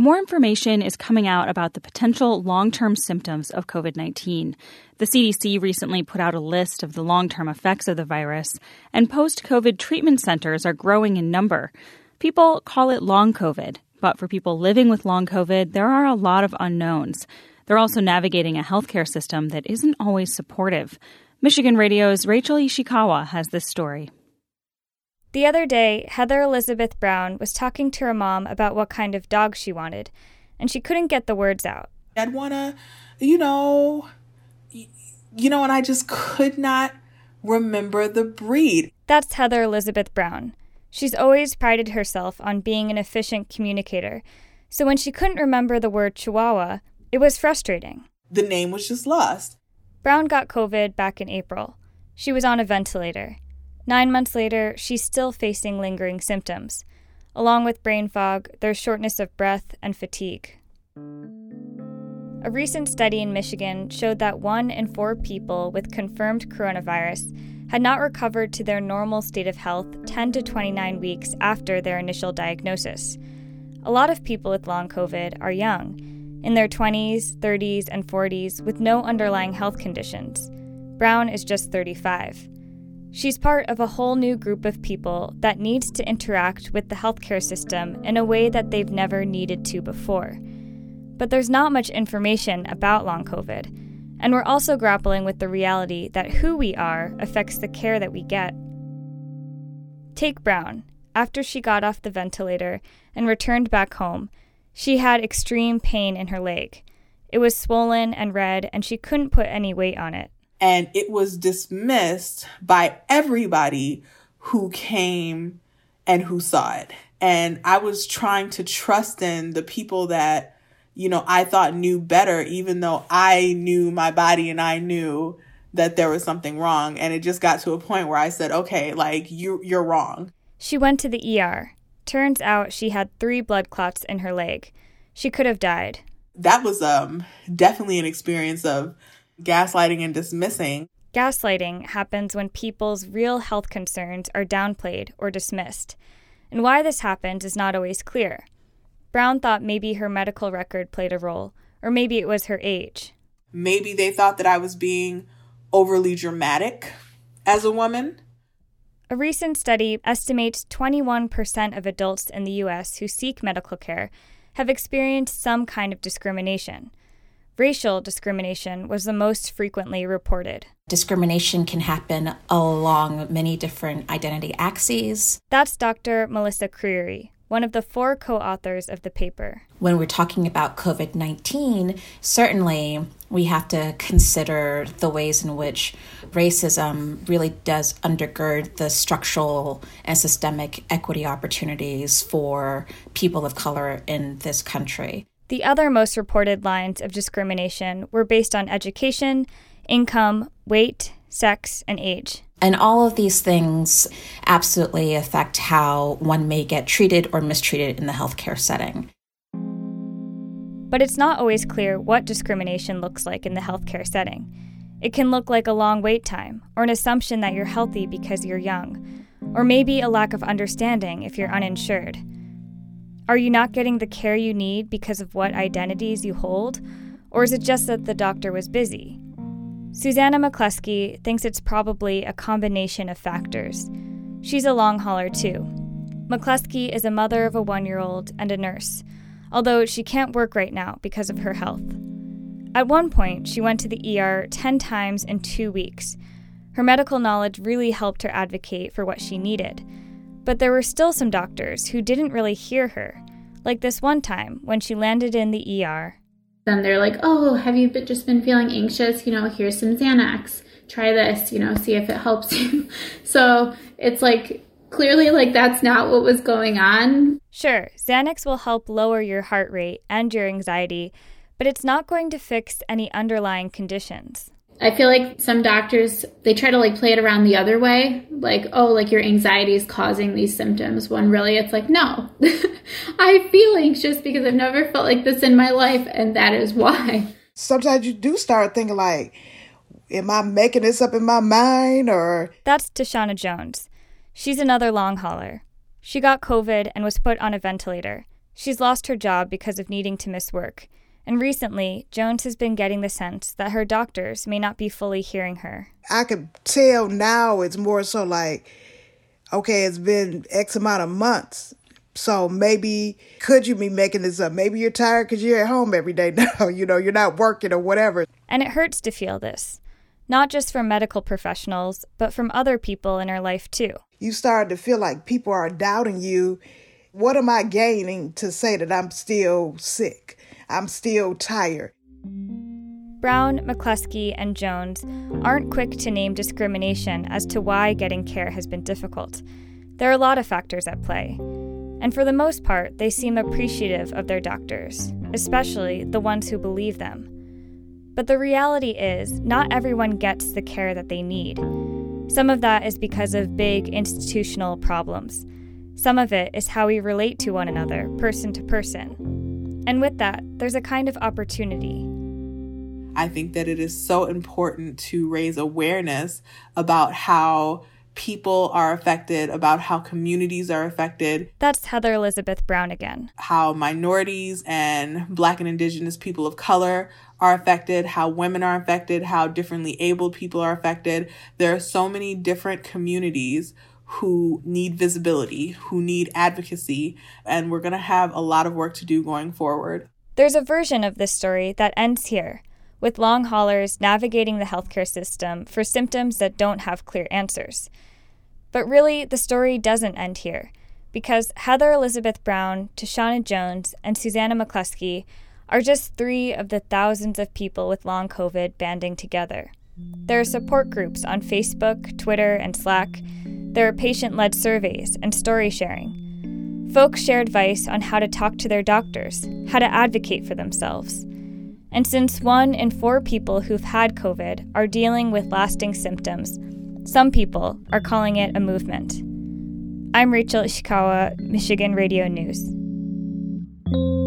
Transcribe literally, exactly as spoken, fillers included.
more information is coming out about the potential long-term symptoms of covid nineteen. The C D C recently put out a list of the long-term effects of the virus, and post-COVID treatment centers are growing in number. People call it long COVID, but for people living with long COVID, there are a lot of unknowns. They're also navigating a healthcare system that isn't always supportive. Michigan Radio's Rachel Ishikawa has this story. The other day, Heather Elizabeth Brown was talking to her mom about what kind of dog she wanted, and she couldn't get the words out. I'd want to, you know, you know, and I just could not remember the breed. That's Heather Elizabeth Brown. She's always prided herself on being an efficient communicator, so when she couldn't remember the word Chihuahua, it was frustrating. The name was just lost. Brown got COVID back in April. She was on a ventilator. Nine months later, she's still facing lingering symptoms. Along with brain fog, there's shortness of breath and fatigue. A recent study in Michigan showed that one in four people with confirmed coronavirus had not recovered to their normal state of health ten to twenty-nine weeks after their initial diagnosis. A lot of people with long COVID are young, in their twenties, thirties, and forties with no underlying health conditions. Brown is just thirty-five. She's part of a whole new group of people that needs to interact with the healthcare system in a way that they've never needed to before. But there's not much information about long COVID, and we're also grappling with the reality that who we are affects the care that we get. Take Brown. After she got off the ventilator and returned back home, she had extreme pain in her leg. It was swollen and red, and she couldn't put any weight on it. And it was dismissed by everybody who came and who saw it. And I was trying to trust in the people that, you know, I thought knew better, even though I knew my body and I knew that there was something wrong. And it just got to a point where I said, okay, like, you, you're wrong. She went to the E R. Turns out she had three blood clots in her leg. She could have died. That was um definitely an experience of gaslighting and dismissing. Gaslighting happens when people's real health concerns are downplayed or dismissed. And why this happens is not always clear. Brown thought maybe her medical record played a role, or maybe it was her age. Maybe they thought that I was being overly dramatic as a woman. A recent study estimates twenty-one percent of adults in the U S who seek medical care have experienced some kind of discrimination. Racial discrimination was the most frequently reported. Discrimination can happen along many different identity axes. That's Doctor Melissa Creary, one of the four co-authors of the paper. When we're talking about covid nineteen, certainly we have to consider the ways in which racism really does undergird the structural and systemic equity opportunities for people of color in this country. The other most reported lines of discrimination were based on education, income, weight, sex, and age. And all of these things absolutely affect how one may get treated or mistreated in the healthcare setting. But it's not always clear what discrimination looks like in the healthcare setting. It can look like a long wait time, or an assumption that you're healthy because you're young, or maybe a lack of understanding if you're uninsured. Are you not getting the care you need because of what identities you hold, or is it just that the doctor was busy? Susanna McCluskey thinks it's probably a combination of factors. She's a long hauler too. McCluskey is a mother of a one-year-old and a nurse, although she can't work right now because of her health. At one point, she went to the E R ten times in two weeks. Her medical knowledge really helped her advocate for what she needed. But there were still some doctors who didn't really hear her, like this one time when she landed in the E R. Then they're like, oh, have you been, just been feeling anxious? You know, here's some Xanax. Try this, you know, see if it helps you. So it's like, clearly, like, that's not what was going on. Sure, Xanax will help lower your heart rate and your anxiety, but it's not going to fix any underlying conditions. I feel like some doctors, they try to like play it around the other way. Like, oh, like your anxiety is causing these symptoms. When really it's like, no, I feel anxious because I've never felt like this in my life. And that is why. Sometimes you do start thinking like, am I making this up in my mind or? That's Tashana Jones. She's another long hauler. She got COVID and was put on a ventilator. She's lost her job because of needing to miss work, and recently, Jones has been getting the sense that her doctors may not be fully hearing her. I could tell now it's more so like, okay, it's been X amount of months. So maybe, could you be making this up? Maybe you're tired because you're at home every day now. You know, you're not working or whatever. And it hurts to feel this, not just from medical professionals, but from other people in her life too. You start to feel like people are doubting you. What am I gaining to say that I'm still sick? I'm still tired. Brown, McCluskey, and Jones aren't quick to name discrimination as to why getting care has been difficult. There are a lot of factors at play. And for the most part, they seem appreciative of their doctors, especially the ones who believe them. But the reality is, not everyone gets the care that they need. Some of that is because of big institutional problems. Some of it is how we relate to one another, person to person. And with that, there's a kind of opportunity. I think that it is so important to raise awareness about how people are affected, about how communities are affected. That's Heather Elizabeth Brown again. How minorities and Black and Indigenous people of color are affected, how women are affected, how differently abled people are affected. There are so many different communities who need visibility, who need advocacy, and we're going to have a lot of work to do going forward. There's a version of this story that ends here, with long haulers navigating the healthcare system for symptoms that don't have clear answers. But really, the story doesn't end here, because Heather Elizabeth Brown, Tashana Jones, and Susanna McCluskey are just three of the thousands of people with long COVID banding together. There are support groups on Facebook, Twitter, and Slack. There are patient-led surveys and story sharing. Folks share advice on how to talk to their doctors, how to advocate for themselves. And since one in four people who've had COVID are dealing with lasting symptoms, some people are calling it a movement. I'm Rachel Ishikawa, Michigan Radio News.